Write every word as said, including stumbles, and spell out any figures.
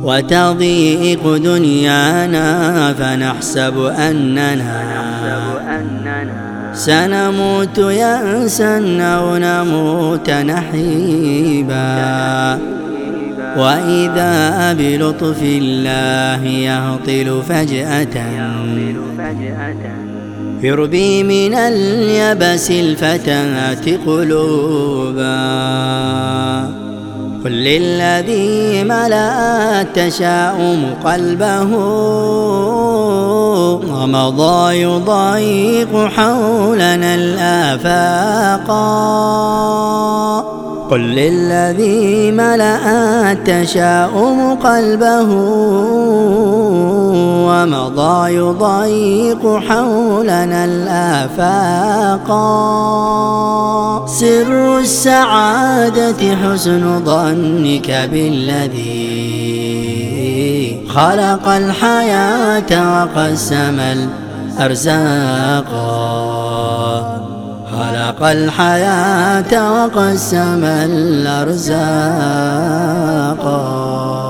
وتضيق دنيانا فنحسب أننا سنموت يأسا أو نموت نحيبا، وإذا بلطف الله يهطل فجأة يربي من اليبس الفتاة قلوبا. قل للذي ملأ التشاؤم قلبه ومضى يضايق حولنا الآفاقا. قل للذي ملأ التشاؤم قلبه ومضى يضايق حولنا الآفاقا. سر السعادة حسن ظنك بالذي خلق الحياة وقسم الأرزاقا. خلق الحياة وقسم الأرزاقا.